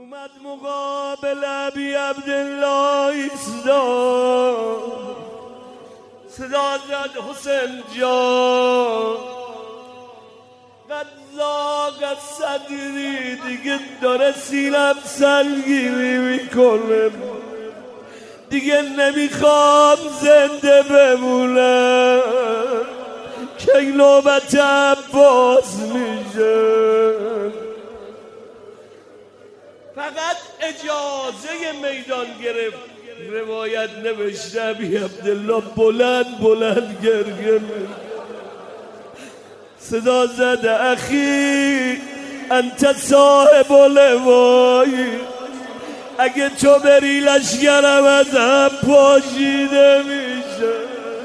اومد مقابل ابی عبدالله ایستاد، صدا زد حسین جان قد ذاق صدری، دیگه داره سینم سنگینی میکنه، دیگه نمیخوام زنده بمونم که این نوبت عباس میشه. فقط اجازه میدان گرفت، روایت نوشته ابی عبدالله بلند بلند گریه صدا زد اخی انت صاحب لوایی، اگه تو بری لشکرم از هم پاشیده میشه.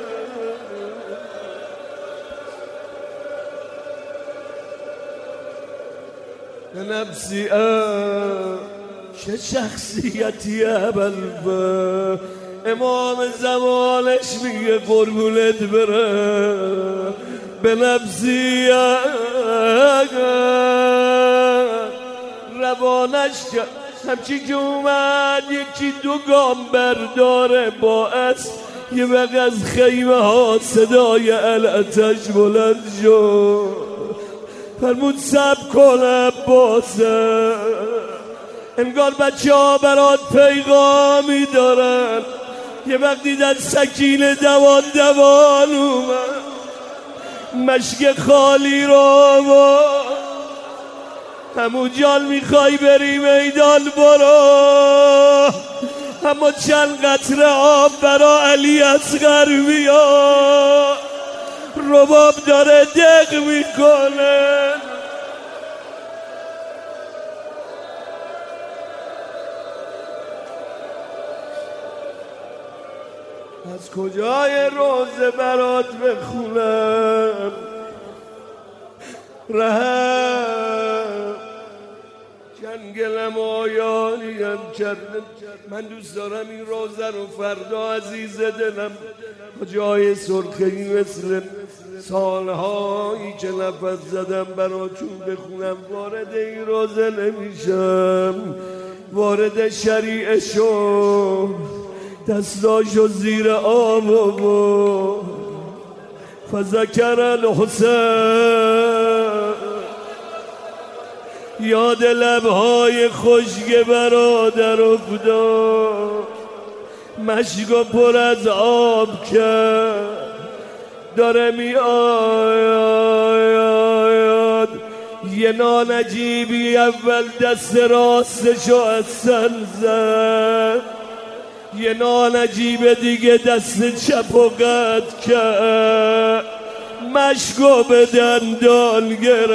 نفسی چه شخصیتی ابوالفضل، امام زمانش میگه قربونت بره. به نفسی روانش همچی که اومد یکی دو گام برداره با اسب، یه وقت از خیمه ها صدای الاتش بلند شد، فرمود سب کن عباسه، انگار بچه ها برات پیغامی دارن. یه وقت دیدن سکینه دوان دوان اومد، مشک خالی رو همون جان میخوای بری میدان برو، اما چند قطره آب برا علی اصغر بیا، رباب داره دق میکنه. از کجای روزه برات بخونم رهم، جنگلم آیانیم کردم. من دوست دارم این روزه رو فردا عزیز دلم جای سرخی مثل سالهایی که نفس زدم براتون بخونم. وارد این روزه نمیشم، وارد شریعه شو، دستاشو زیر آب و فذکر الحسین، یاد لبهای خشک برادر افتاد، مشکو پر از آب کرد، داره می آید. یه نانجیبی اول دست راستشو از سن زد، یه نانجیب دیگه دست چپ و قطع کرد، مشکو به دندان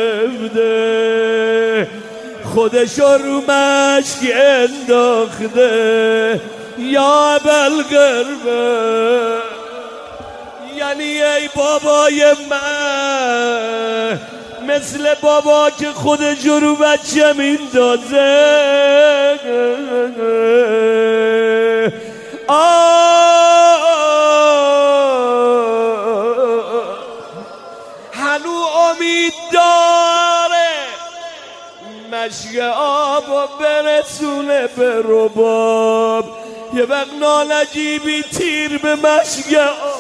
گرفته، خودشو رو مشک انداخته. یا ابوالقربه، یعنی ای بابای من، مثل بابا که خودشو رو بچه میندازه. هنو امید داره مشک آبو برسونه به رباب، یه وقت نانجیبی تیر به مشک آب.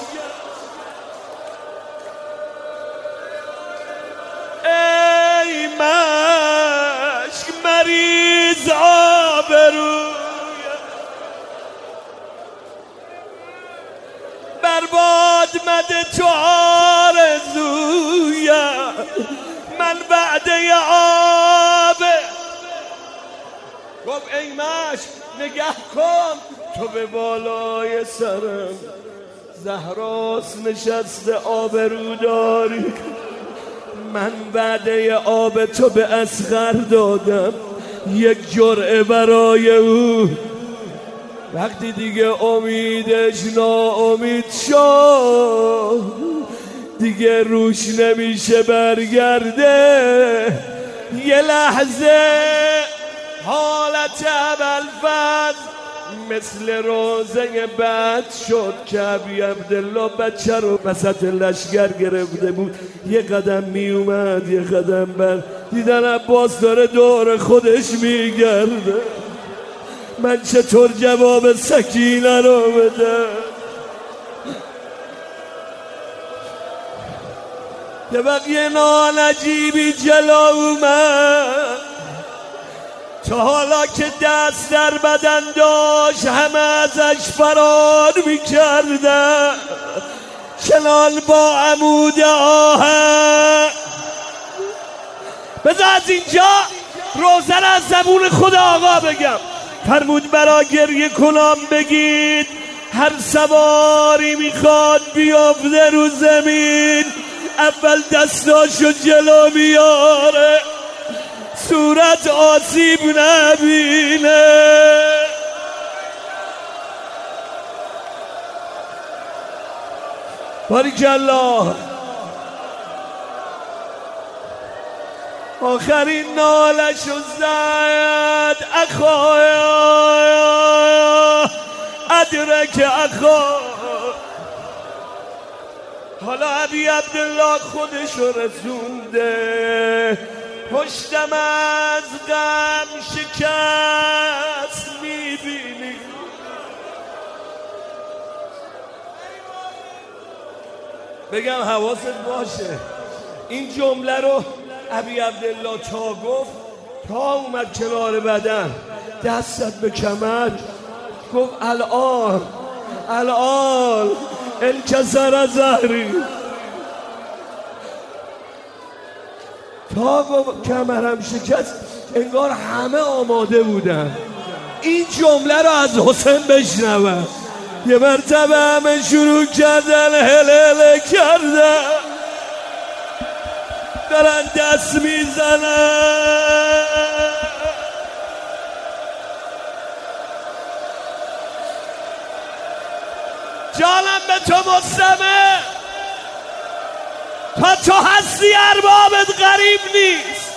ای مشک مریض آبرو، برباد مده تو آرزویم، من وعده آبه. گفت ای مشک نگه کن، تو به بالای سرم زهراس نشسته آبرو داری، من وعده آب تو به اصغر دادم، یک جرعه برای او. وقتی دیگه امیدش ناامید شد، دیگه روش نمیشه برگرده، یه لحظه حالت ابوالفضل مثل روزه بد شد که ابی عبدالله بچه رو وسط لشگر گرفته بود، یه قدم می اومد یه قدم بر، دیدن عباس داره دور خودش میگرده، من چطور جواب سکینه رو بده؟ یه وقت یه نالجیبی جلو اومد، تا حالا که دست در بدن داشت همه ازش فرار میکردن، چنان با عمود آهن. بذار از اینجا روزه را از زبون خود آقا بگم. فرمود برا گریه کنم بگید، هر سواری میخواد بیافته رو زمین، اول دستاشو جلو میاره، صورت آسیب نبینه. باریکالله. آخرین نالشو زد، اخایا ادرک اخا. حالا ابی عبدالله خودشو رسونده، پشتم از غم شکست میبینی. بگم حواست باشه این جمله رو ابی عبدالله تا گفت، تا اومد کنار بدن دستت به کمر، گفت الان انکسر ظهری، تا گفت کمرم شکست انگار همه آماده بودن این جمله رو از حسین بشنون. یه مرتبه همه شروع کردن هله کردن، دارن دست میزنن. جانم به تو مستمع، تا تو هستی اربابت غریب نیست.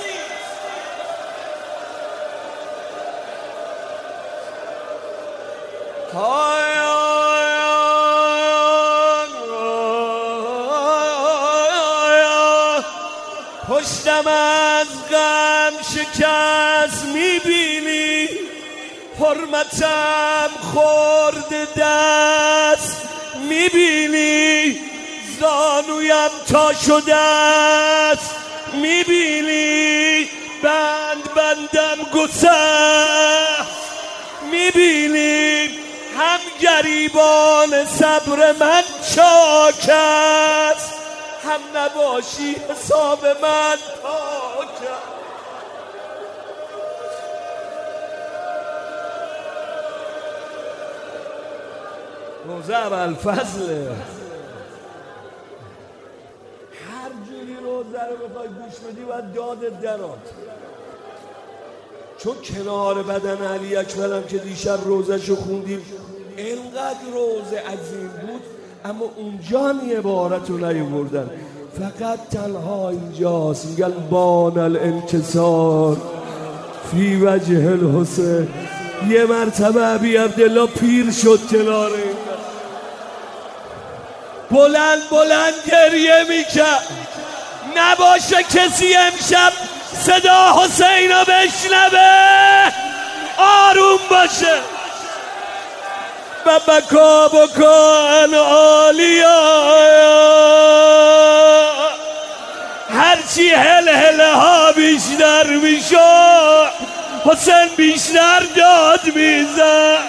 پشتم از غم شکست میبینی، حرمتم خورد دست میبینی، زانویم تا شده است میبینی، بندم گسست میبینی، هم گریبان صبر من چاک است، هم نباشی حساب من پاک است. روزه ابوالفضل، هر جوری روزه رو بخوای گوش بدی باید دادت درات، چون کنار بدن علی اکبرم که دیشب روزه‌شو خوندیم اینقدر روزه عظیم بود، اما اونجا هم یه عبارت رو نیاوردن، فقط تنها اینجاست میگن بان الانکسار فی وجه الحسین. یه مرتبه ابی عبدالله پیر شد کنار این، بلند گریه میکرد، نباشه کسی امشب صدا حسین رو بشنوه، آروم باشه. و بکا عالیا، هرچی هله ها بیشتر میشد حسین بیشتر داد میزد.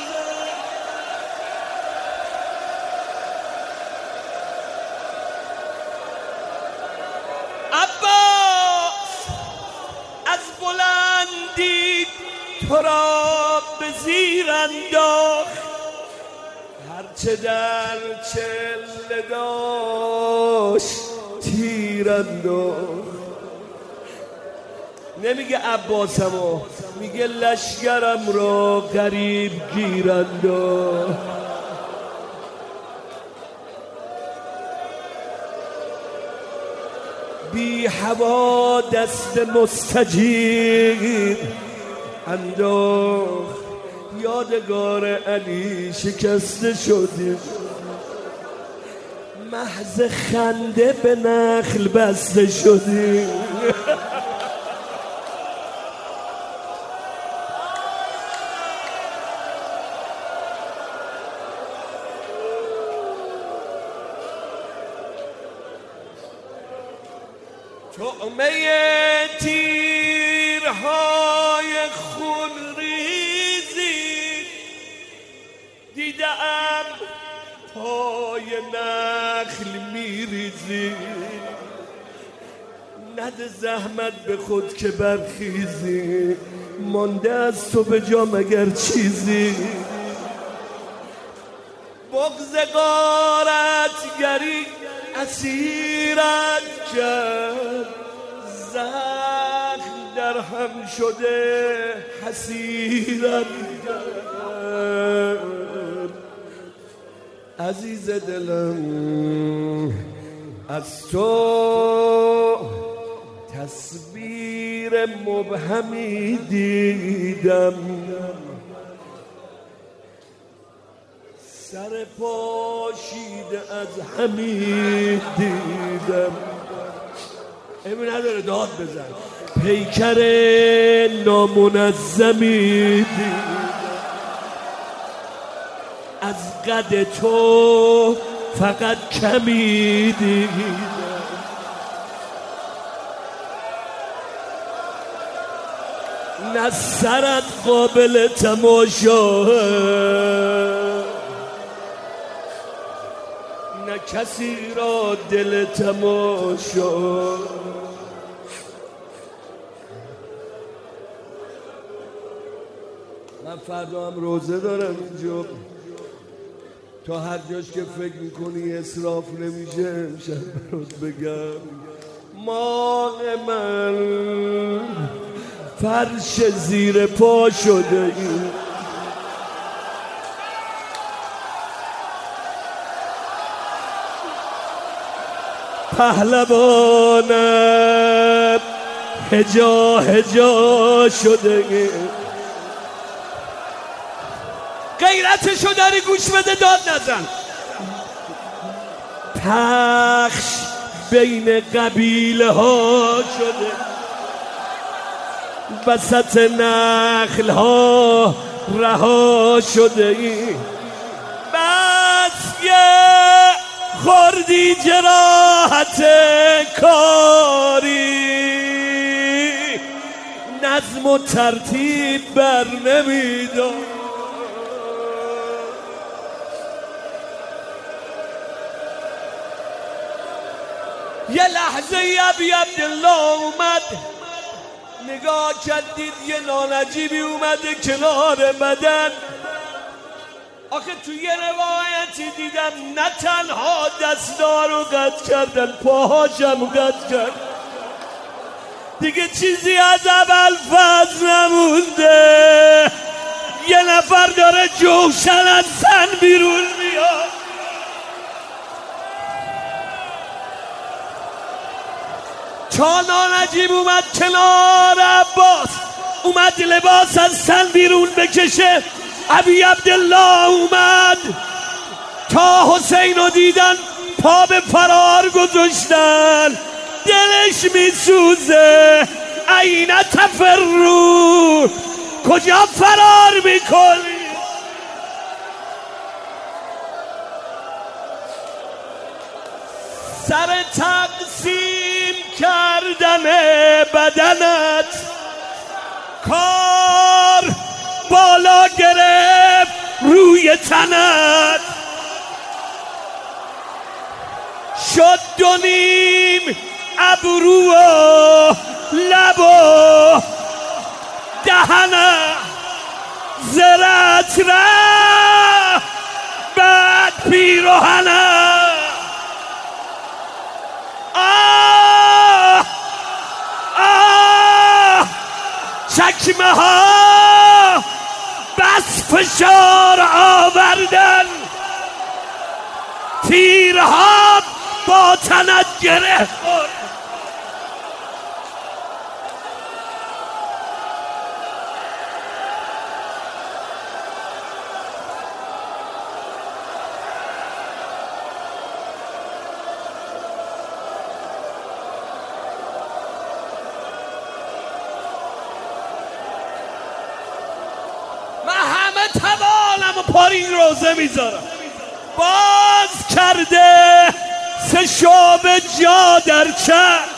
عباس از بلندی تو را به زیر انداخت، هرچه در چله داشت تیر انداخت. نمیگه عباسمو، میگه لشگرم را غریب گیر انداخت. بی هوا دست مستجیر انداخت، یادگار علی شکسته شدیم، محض خنده به نخل بسته شدیم. طعمه تیرهای خونریزی دیدم پای نخل میریزی، نده زحمت به خود که برخیزی، مانده از تو به جا مگر چیزی. بغض غارتگری اسیرت کرد، زخم در هم شده حسیرت کرد. عزیز دلم از تو تصویر مبهمی دیدم، سر پاشیده از همی دیدم. امی نداره داد بزن، پیکر نامنظمی دیدم، از قد تو فقط کمی دیدم. نه سرت قابل تماشا، نه کسی را دل تماشا. من فردا هم روزه دارم اینجا، تا هر جاش که فکر میکنی اصراف نمیشه امشب برات بگم. ماه من فرش زیر پا شده این، پهلوانم هجا هجا شده این. غیرتشو داری گوش بده، داد نزن. پخش بین قبیله ها شده، وسط نخل ها رها شده ای. بس که خوردی جراحت کاری، نظم و ترتیب بر نمیدار. یه لحظه ابی عبدالله اومد، نگاه کردید یه نانجیبی اومده کنار بدن. آخه توی یه روایتی دیدم نه تنها دستا رو قطع کردن، پاهاشم قطع کرد. دیگه چیزی از ابوالفضل نمونده، یه نفر داره جوشن از سن بیرون میاد. تا نانجیب اومد کنار عباس، اومد لباس از سن بیرون بکشه، ابی عبدالله اومد تا حسین رو دیدن پا به فرار گذاشتن. دلش میسوزه، این تفرون، کجا فرار میکنی؟ سر تقسیم کردن بدنت کار بالا گرفت روی تنت، شد دو نیم ابرو و لب و دهنت، زرت رفت بعد پیراهنت. چکمه ها بس فشار آوردن، تیرها با تنت گره خورد. پارین روزه میذارم. باز کرده سه شعب جا در چشم،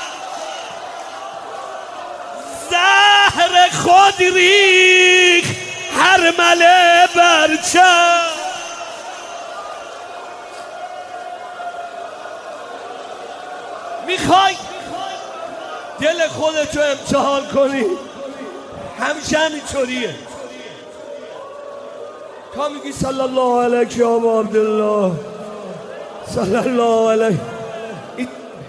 زهر خود ریخ هر مله بر چشم. میخوای دل خودتو امتحان کنی؟ همیشه همینطوریه. تا میگی صلی الله علیک یا ابا عبدالله صلی الله علیه، این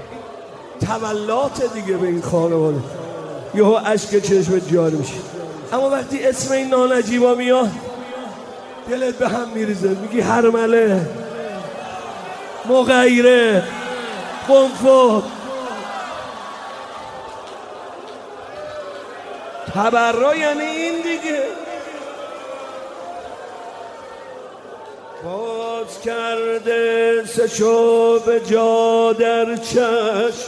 تولات دیگه به این خانواده، یهو اشک چشم جاری میشه. اما وقتی اسم این نانجیبا میاد دلت به هم میریزه، میگی هرمله، مغیره، قنفذ، تبرا، یعنی این دیگه. باز کرده سه شعب جا در چشم،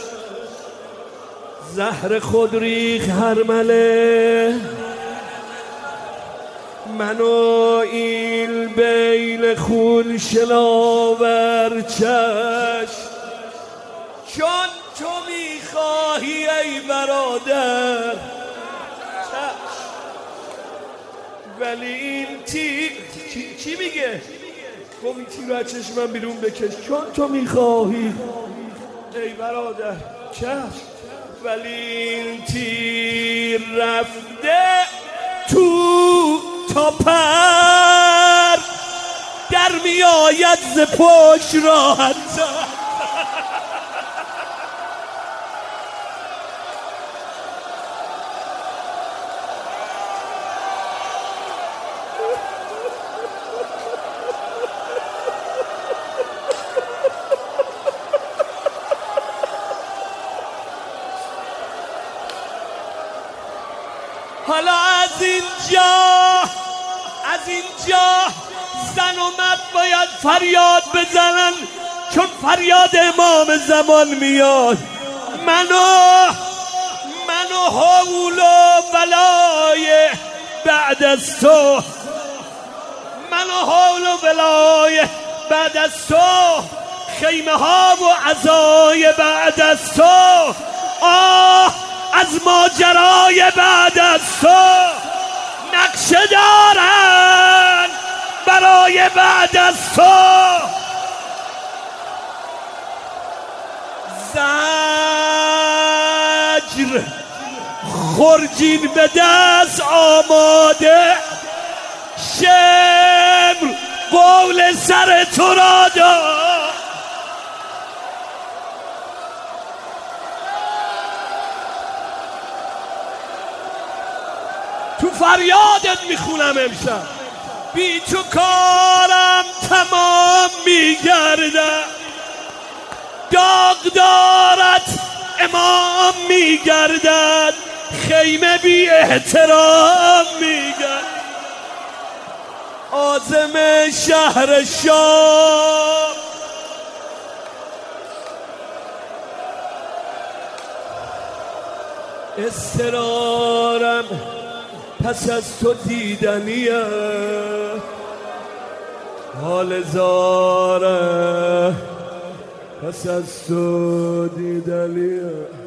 زهر خود ریخ هرمله، منو این بین خون شناور چشم. چون تو میخواهی ای برادر ولی این چی میگه؟ گفت این تیر رو از چشمم بیرون بکش. چون تو میخواهی ای برادر چشم، ولی این تیر رفته تو تا پر، در میآید ز پشت راحت. حالا از اینجا زن و مرد باید فریاد بزنن، چون فریاد امام زمان میاد. منو حول و ولای بعد از تو، منو حول و ولای بعد از تو، خیمه ها و عزای بعد از تو، از ماجرای بعد از تو، نقشه دارن برای بعد از تو. زجر خرجین به دست آماده، شمر قول سر تو را داد. تو فریادت میخونم امشب، بی تو کارم تمام میگردم، داغدارت امام میگردد، خیمه بی احترام میگرد. عازم شهر شام اصرارم پس از تو دیدنیه، حال زاره پس از تو دیدنیه.